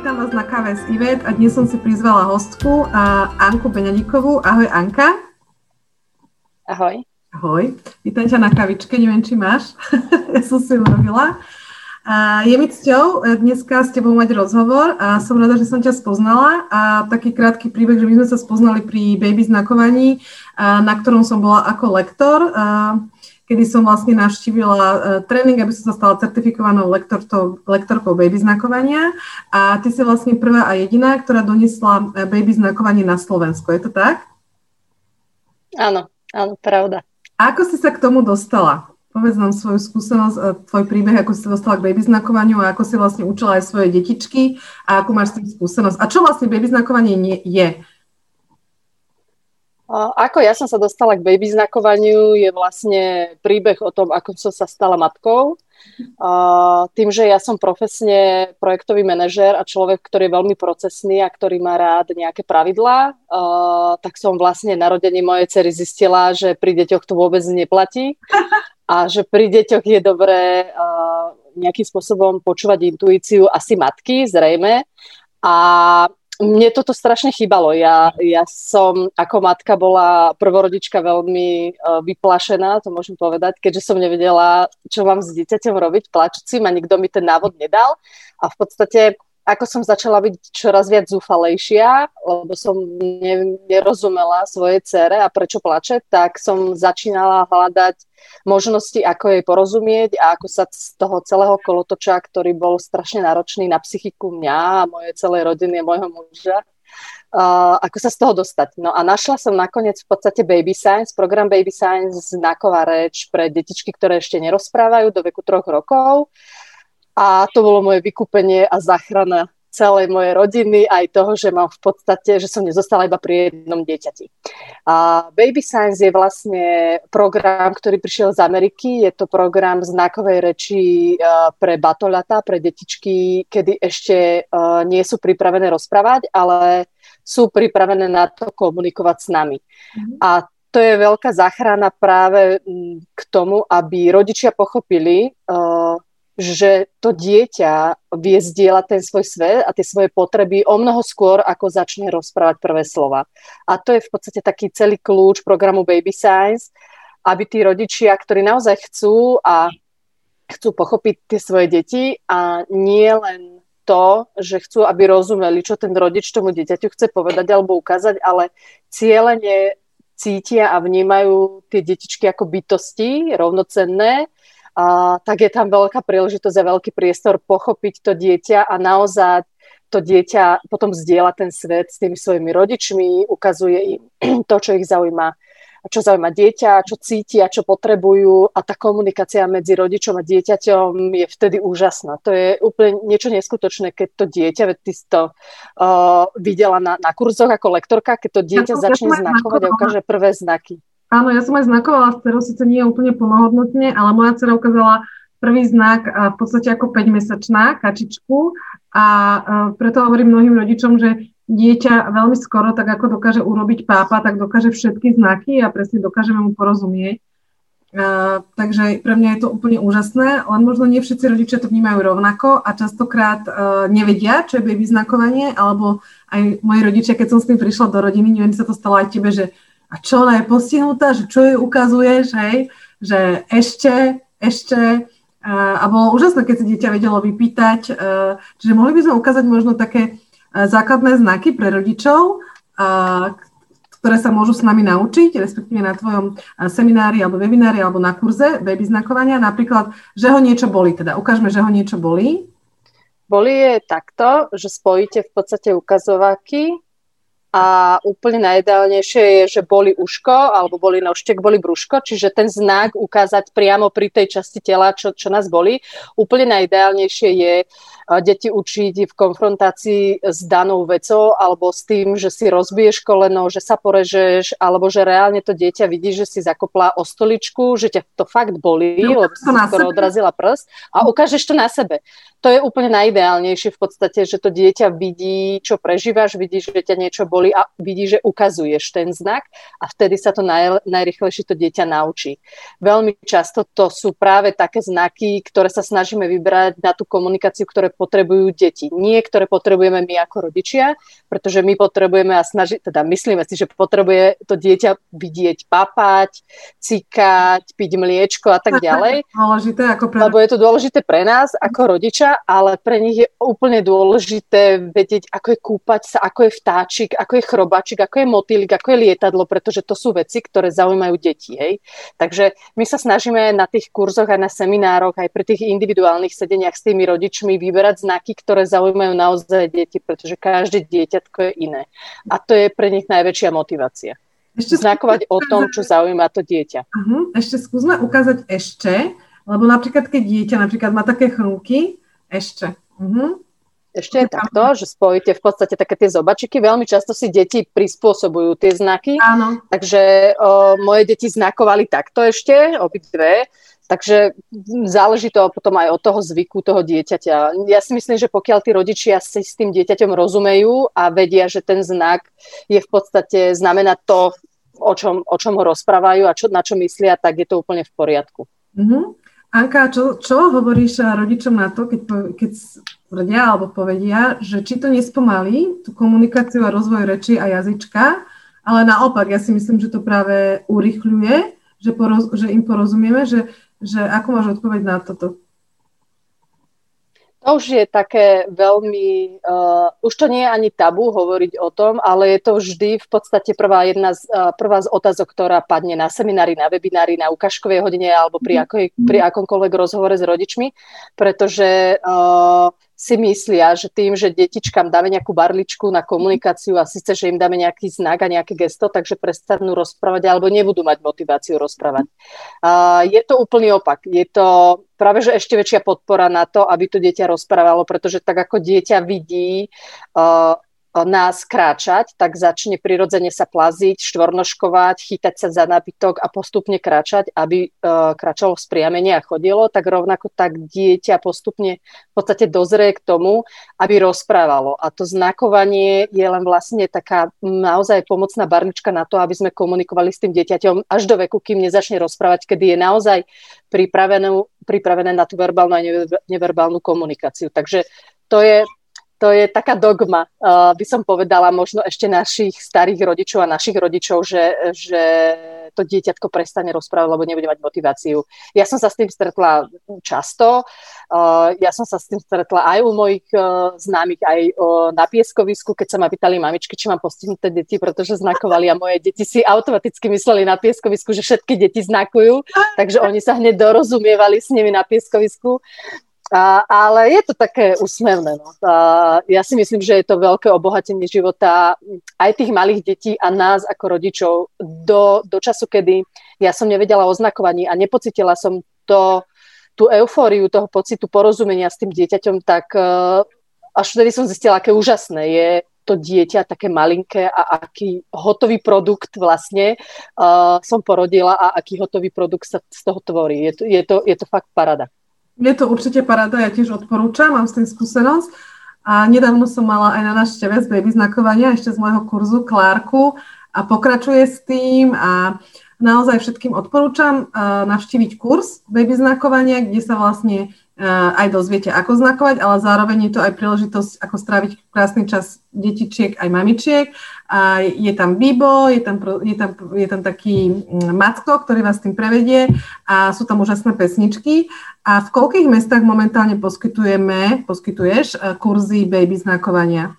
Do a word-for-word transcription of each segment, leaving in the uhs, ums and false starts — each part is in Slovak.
Vítam vás na káve s Ivet a dnes som si prizvala hostku uh, Anku Beňadíkovú. Ahoj Anka. Ahoj. Ahoj. Vítam ťa na kavičke, neviem, či máš. Ja som si urobila. Uh, je mi cťou dneska s tebou mať rozhovor a som rada, že som ťa spoznala. A taký krátky príbeh, že my sme sa spoznali pri baby znakovaní, uh, na ktorom som bola ako lektor. Uh, kedy som vlastne navštívila uh, tréning, aby som sa stala certifikovanou lektorkou, lektorkou baby znakovania. A ty si vlastne prvá a jediná, ktorá doniesla baby znakovanie na Slovensku. Je to tak? Áno, áno, pravda. A ako si sa k tomu dostala? Povedz nám svoju skúsenosť, tvoj príbeh, ako si sa dostala k baby znakovaniu a ako si vlastne učila aj svoje detičky a ako máš s tým skúsenosť. A čo vlastne baby znakovanie je? Ako ja som sa dostala k baby znakovaniu, je vlastne príbeh o tom, ako som sa stala matkou. Tým, že ja som profesne projektový manažér a človek, ktorý je veľmi procesný a ktorý má rád nejaké pravidlá, tak som vlastne narodení mojej dcery zistila, že pri deťoch to vôbec neplatí a že pri deťoch je dobré nejakým spôsobom počúvať intuíciu asi matky, zrejme. A mne toto strašne chýbalo. Ja, ja som ako matka bola prvorodička veľmi uh, vyplašená, to môžem povedať, keďže som nevedela, čo mám s dieťaťom robiť, plačúcim a nikto mi ten návod nedal. A v podstate, ako som začala byť čoraz viac zúfalejšia, lebo som ne, nerozumela svojej dcere a prečo plače, tak som začínala hľadať možnosti, ako jej porozumieť a ako sa z toho celého kolotoča, ktorý bol strašne náročný na psychiku mňa a mojej celej rodiny a môjho muža, uh, ako sa z toho dostať. No a našla som nakoniec v podstate Baby Science, program Baby Science, znaková reč pre detičky, ktoré ešte nerozprávajú do veku troch rokov. A to bolo moje vykúpenie a záchrana celej mojej rodiny, aj toho, že mám v podstate, že som nezostala iba pri jednom dieťati. A Baby Science je vlastne program, ktorý prišiel z Ameriky. Je to program znakovej reči pre batoľatá, pre detičky, kedy ešte nie sú pripravené rozprávať, ale sú pripravené na to komunikovať s nami. Mm-hmm. A to je veľká záchrana práve k tomu, aby rodičia pochopili, že to dieťa vie zdieľať ten svoj svet a tie svoje potreby o mnoho skôr, ako začne rozprávať prvé slova. A to je v podstate taký celý kľúč programu Baby Science, aby tí rodičia, ktorí naozaj chcú a chcú pochopiť tie svoje deti a nie len to, že chcú, aby rozumeli, čo ten rodič tomu dieťaťu chce povedať alebo ukázať, ale cieľene cítia a vnímajú tie detičky ako bytosti rovnocenné, Uh, tak je tam veľká príležitosť a veľký priestor pochopiť to dieťa a naozaj to dieťa potom zdieľa ten svet s tými svojimi rodičmi, ukazuje im to, čo ich zaujíma, čo zaujíma dieťa, čo cíti a čo potrebujú a tá komunikácia medzi rodičom a dieťaťom je vtedy úžasná. To je úplne niečo neskutočné, keď to dieťa, veď ty si to uh, videla na, na kurzoch ako lektorka, keď to dieťa ja začne ja znakovať a ukáže prvé znaky. Áno, ja som aj znakovala s dcerou, síce nie úplne plnohodnotne, ale moja dcera ukázala prvý znak v podstate ako päťmesačná kačičku a preto hovorím mnohým rodičom, že dieťa veľmi skoro, tak ako dokáže urobiť pápa, tak dokáže všetky znaky a presne dokážeme mu porozumieť. Uh, takže pre mňa je to úplne úžasné, len možno nie všetci rodičia to vnímajú rovnako a častokrát uh, nevedia, čo je baby znakovanie, alebo aj moji rodičia, keď som s tým prišla do rodiny, neviem, sa to stalo aj tebe, že a čo ona je postihnutá, že čo jej ukazuješ, hej, že ešte, ešte uh, a bolo úžasné, keď si dieťa vedelo vypýtať, uh, čiže mohli by sme ukázať možno také uh, základné znaky pre rodičov, uh, ktoré sa môžu s nami naučiť, respektíve na tvojom uh, seminári alebo webinári alebo na kurze baby znakovania, napríklad, že ho niečo bolí, teda ukážme, že ho niečo bolí. Bolí je takto, že spojíte v podstate ukazováky. A úplne najideálnejšie je, že boli uško, alebo boli nožtek, boli brúško, čiže ten znak ukázať priamo pri tej časti tela, čo, čo nás bolí. Úplne najideálnejšie je deti učiť v konfrontácii s danou vecou, alebo s tým, že si rozbiješ koleno, že sa porežeš, alebo že reálne to dieťa vidí, že si zakopla o stoličku, že ťa to fakt bolí, no, lebo si skoro odrazila prst a ukážeš to na sebe. To je úplne najideálnejšie v podstate, že to dieťa vidí, čo prežívaš, vidí, že ťa niečo bolí a vidí, že ukazuješ ten znak a vtedy sa to naj, najrýchlejšie to dieťa naučí. Veľmi často to sú práve také znaky, ktoré sa snažíme vybrať na tú komunikáciu, ktoré potrebujú deti. Nie, ktoré potrebujeme my ako rodičia, pretože my potrebujeme a snaži, teda myslíme si, že potrebuje to dieťa vidieť papať, cikať, piť mliečko a tak ďalej. Dôležité ako pre... Lebo je to dôležité pre nás ako rodiča, ale pre nich je úplne dôležité vedieť, ako je kúpať sa, ako je vtáčik, ako je chrobačik, ako je motýlik, ako je lietadlo, pretože to sú veci, ktoré zaujímajú deti. Hej? Takže my sa snažíme na tých kurzoch aj na seminároch, aj pri tých individuálnych sedeniach s tými rodičmi vyberať znaky, ktoré zaujímajú naozaj deti, pretože každé dieťatko je iné. A to je pre nich najväčšia motivácia. Ešte znakovať o tom, čo zaujíma to dieťa. Uh-huh. Ešte skúsme ukázať ešte, lebo napríklad, keď dieťa napríklad má také chrúky, ešte. Uh-huh. Ešte je takto, že spojíte v podstate také tie zobačiky. Veľmi často si deti prispôsobujú tie znaky. Áno. Takže o, moje deti znakovali takto ešte, obidve. Takže záleží to potom aj od toho zvyku toho dieťaťa. Ja si myslím, že pokiaľ tí rodičia si s tým dieťaťom rozumejú a vedia, že ten znak je v podstate znamená to, o čom, o čom ho rozprávajú a čo, na čo myslia, tak je to úplne v poriadku. Uh-huh. Anka, čo, čo hovoríš rodičom na to, keď, keď tvrdia alebo povedia, že či to nespomalí tú komunikáciu a rozvoj reči a jazyčka, ale naopak, ja si myslím, že to práve urýchľuje, že, poroz, že im porozumieme, že že ako máš odpoveď na toto? To už je také veľmi, uh, už to nie je ani tabu hovoriť o tom, ale je to vždy v podstate prvá, jedna z, uh, prvá z otázok, ktorá padne na seminári, na webinári, na ukážkovej hodine alebo pri, akoj, pri akomkoľvek rozhovore s rodičmi, pretože uh, si myslia, že tým, že detičkám dáme nejakú barličku na komunikáciu a síce, že im dáme nejaký znak a nejaké gesto, takže prestanú rozprávať alebo nebudú mať motiváciu rozprávať. Uh, je to úplný opak. Je to práve, že ešte väčšia podpora na to, aby to dieťa rozprávalo, pretože tak ako dieťa vidí uh, nás kráčať, tak začne prirodzene sa plaziť, štvornožkovať, chytať sa za nábytok a postupne kráčať, aby uh, kráčalo spriamene a chodilo, tak rovnako tak dieťa postupne v podstate dozrie k tomu, aby rozprávalo. A to znakovanie je len vlastne taká naozaj pomocná barlička na to, aby sme komunikovali s tým dieťaťom až do veku, kým nezačne rozprávať, kedy je naozaj pripravené, pripravené na tú verbálnu a neverbálnu komunikáciu. Takže to je To je taká dogma, uh, by som povedala, možno ešte našich starých rodičov a našich rodičov, že, že to dieťatko prestane rozprávať, lebo nebude mať motiváciu. Ja som sa s tým stretla často, uh, ja som sa s tým stretla aj u mojich uh, známych, aj uh, na pieskovisku, keď sa ma pýtali mamičky, či mám postihnuté deti, pretože znakovali a moje deti si automaticky mysleli na pieskovisku, že všetky deti znakujú, takže oni sa hneď dorozumievali s nimi na pieskovisku. A, ale je to také úsmevné. No. A ja si myslím, že je to veľké obohatenie života aj tých malých detí a nás ako rodičov do, do času, kedy ja som nevedela o znakovaní a nepocítila som to, tú eufóriu toho pocitu porozumenia s tým dieťaťom, tak uh, až vtedy som zistila, aké úžasné je to dieťa, také malinké a aký hotový produkt vlastne uh, som porodila a aký hotový produkt sa z toho tvorí. Je to, je to, je to fakt paráda. Je to určite paráda, ja tiež odporúčam, mám s tým skúsenosť a nedávno som mala aj na návšteve z baby znakovania ešte z môjho kurzu Klárku a pokračuje s tým a naozaj všetkým odporúčam uh, navštíviť kurz baby znakovania, kde sa vlastne uh, aj dozviete, ako znakovať, ale zároveň je to aj príležitosť, ako stráviť krásny čas detičiek aj mamičiek. A je tam Bibo, je tam, je tam, je tam taký Macko, ktorý vás tým prevedie a sú tam úžasné pesničky. A v koľkých mestách momentálne poskytujeme, poskytuješ kurzy baby znakovania?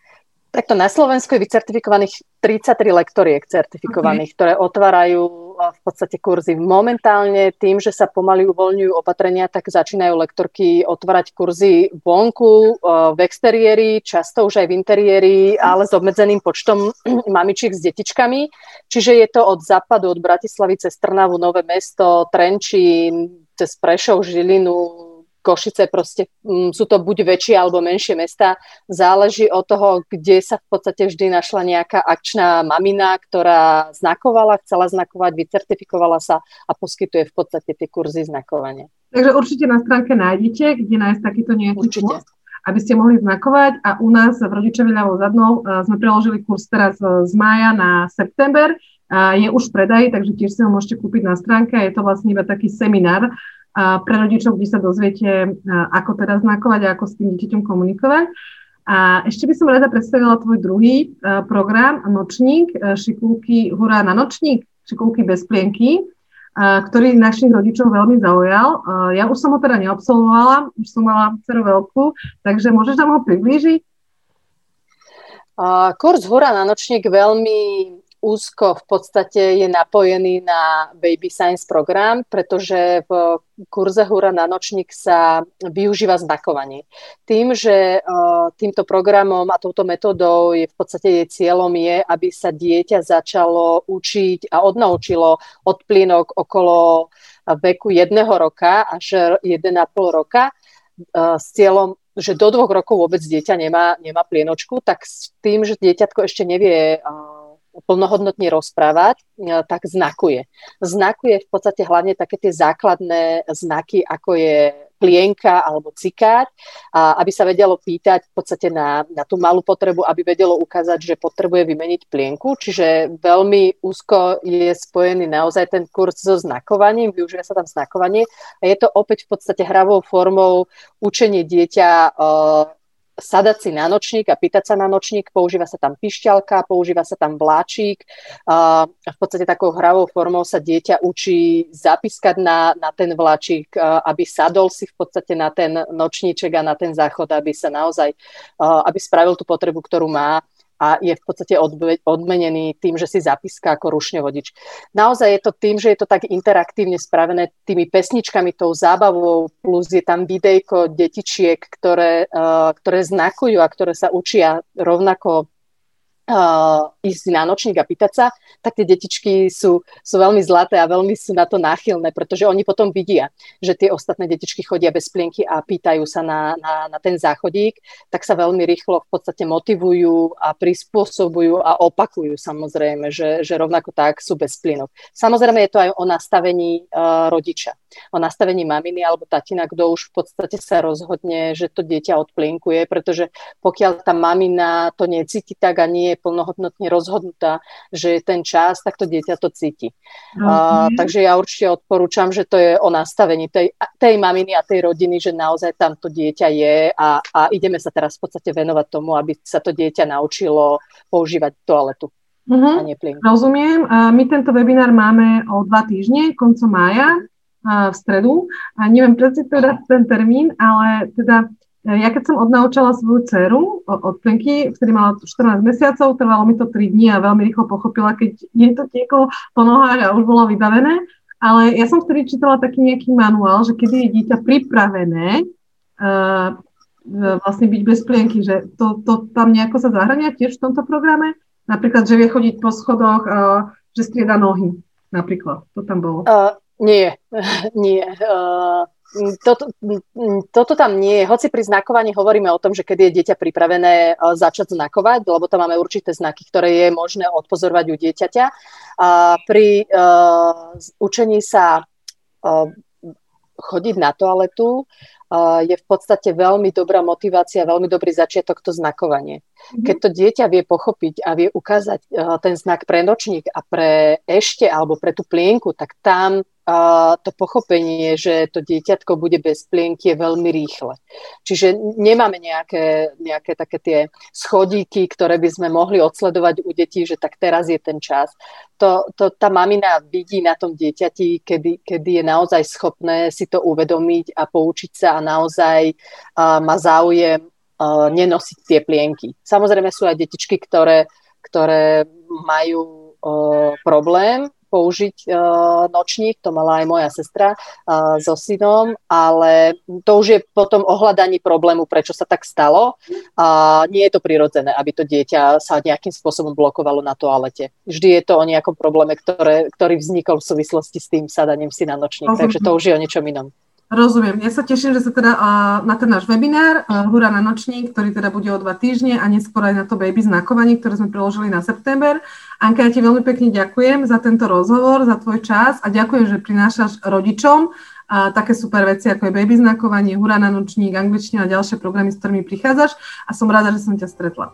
Takto na Slovensku je vycertifikovaných tridsaťtri lektoriek certifikovaných, okay, ktoré otvárajú v podstate kurzy. Momentálne tým, že sa pomaly uvoľňujú opatrenia, tak začínajú lektorky otvárať kurzy vonku, v exteriéri, často už aj v interiéri, ale s obmedzeným počtom mamičiek s detičkami. Čiže je to od západu, od Bratislavy cez Trnavu, Nové Mesto, Trenčín, cez Prešov, Žilinu, Košice, proste m, sú to buď väčšie alebo menšie mestá. Záleží od toho, kde sa v podstate vždy našla nejaká akčná mamina, ktorá znakovala, chcela znakovať, vycertifikovala sa a poskytuje v podstate tie kurzy znakovania. Takže určite na stránke nájdete, kde nájsť takýto nejaký kurz, aby ste mohli znakovať. A u nás v Rodičovi ľavou zadnou sme preložili kurz teraz z mája na september. Je už v predaji, takže tiež si ho môžete kúpiť na stránke. Je to vlastne iba taký seminár, pre rodičov, kde sa dozviete, ako teda znakovať a ako s tým dieťaťom komunikovať. A ešte by som rada predstavila tvoj druhý program, Nočník, šikulky Hurá na nočník, šikulky bez plienky, ktorý našich rodičov veľmi zaujal. Ja už som ho teda neabsolvovala, už som mala dceru veľkú, takže môžeš nám ho priblížiť? Uh, kurz Hurá na nočník veľmi úzko v podstate je napojený na Baby Science program, pretože v kurze Hurá na nočník sa využíva znakovanie. Tým, že uh, týmto programom a touto metodou je v podstate jej cieľom je, aby sa dieťa začalo učiť a odnaučilo od plienok okolo veku jedného roka až jeden a pol roka uh, s cieľom, že do dvoch rokov vôbec dieťa nemá, nemá plienočku, tak s tým, že dieťatko ešte nevie uh, plnohodnotne rozprávať, tak znakuje. Znakuje v podstate hlavne také tie základné znaky, ako je plienka alebo cikať, a aby sa vedelo pýtať v podstate na, na tú malú potrebu, aby vedelo ukázať, že potrebuje vymeniť plienku. Čiže veľmi úzko je spojený naozaj ten kurz so znakovaním, využíva sa tam znakovanie a je to opäť v podstate hravou formou učenie dieťa uh, sadať si na nočník a pýtať sa na nočník, používa sa tam pišťalka, používa sa tam vláčik a v podstate takou hravou formou sa dieťa učí zapískať na, na ten vláčik, aby sadol si v podstate na ten nočníček a na ten záchod, aby sa naozaj, aby spravil tú potrebu, ktorú má a je v podstate odmenený tým, že si zapíska ako rušňovodič. Naozaj je to tým, že je to tak interaktívne spravené tými pesničkami, tou zábavou, plus je tam videjko detičiek, ktoré, uh, ktoré znakujú a ktoré sa učia rovnako uh, ísť na nočník a pýtať sa, tak tie detičky sú, sú veľmi zlaté a veľmi sú na to náchylné, pretože oni potom vidia, že tie ostatné detičky chodia bez plienky a pýtajú sa na, na, na ten záchodík, tak sa veľmi rýchlo v podstate motivujú a prispôsobujú a opakujú samozrejme, že, že rovnako tak sú bez plienok. Samozrejme je to aj o nastavení uh, rodiča, o nastavení maminy alebo tatina, kto už v podstate sa rozhodne, že to dieťa odplienkuje, pretože pokiaľ tá mamina to necíti tak a nie je plnohodnotne rozhodnutá, že je ten čas, tak to dieťa to cíti. Okay. Uh, takže ja určite odporúčam, že to je o nastavení tej, tej maminy a tej rodiny, že naozaj tam to dieťa je a, a ideme sa teraz v podstate venovať tomu, aby sa to dieťa naučilo používať toaletu. Uh-huh. A nie plienku. Rozumiem. Uh, my tento webinár máme o dva týždne, koncom mája, uh, v stredu. A neviem presne teda ten termín, ale teda ja keď som odnaučala svoju dceru od plenky, vtedy mala štrnásť mesiacov, trvalo mi to tri dni a veľmi rýchlo pochopila, keď jej to tieklo po nohách a už bolo vybavené. Ale ja som vtedy čítala taký nejaký manuál, že kedy je dieťa pripravené uh, vlastne byť bez plienky, že to, to tam nejako sa zahrania tiež v tomto programe? Napríklad, že vie chodiť po schodoch, uh, že strieda nohy, napríklad. To tam bolo. Uh, nie, nie. Uh... Toto, toto tam nie je. Hoci pri znakovaní hovoríme o tom, že keď je dieťa pripravené začať znakovať, lebo tam máme určité znaky, ktoré je možné odpozorovať u dieťaťa. A pri uh, učení sa uh, chodiť na toaletu uh, je v podstate veľmi dobrá motivácia, veľmi dobrý začiatok to znakovanie. Keď to dieťa vie pochopiť a vie ukázať uh, ten znak pre nočník a pre ešte alebo pre tú plienku, tak tam Uh, to pochopenie, že to dieťatko bude bez plienky, je veľmi rýchle. Čiže nemáme nejaké, nejaké také tie schodíky, ktoré by sme mohli odsledovať u detí, že tak teraz je ten čas. To, to tá mamina vidí na tom dieťati, kedy, kedy je naozaj schopné si to uvedomiť a poučiť sa a naozaj uh, má záujem uh, nenosiť tie plienky. Samozrejme sú aj detičky, ktoré, ktoré majú uh, problém použiť uh, nočník, to mala aj moja sestra uh, so synom, ale to už je potom o hľadaní problému, prečo sa tak stalo. A nie je to prirodzené, aby to dieťa sa nejakým spôsobom blokovalo na toalete. Vždy je to o nejakom probléme, ktoré, ktorý vznikol v súvislosti s tým sadaním si na nočník, okay. Takže to už je o niečom inom. Rozumiem. Ja sa teším, že sa teda uh, na ten náš webinár uh, Hurá na nočník, ktorý teda bude o dva týždne a neskôr aj na to baby znakovanie, ktoré sme preložili na september. Anka, ja ti veľmi pekne ďakujem za tento rozhovor, za tvoj čas a ďakujem, že prinášaš rodičom uh, také super veci, ako je baby znakovanie, Hurá na nočník, angličtina a ďalšie programy, s ktorými prichádzaš a som rada, že som ťa stretla.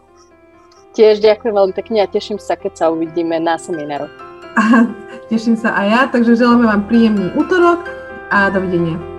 Tiež ďakujem veľmi pekne a teším sa, keď sa uvidíme na semináru. Teším sa aj ja, takže želáme vám príjemný útorok. a dovidenia.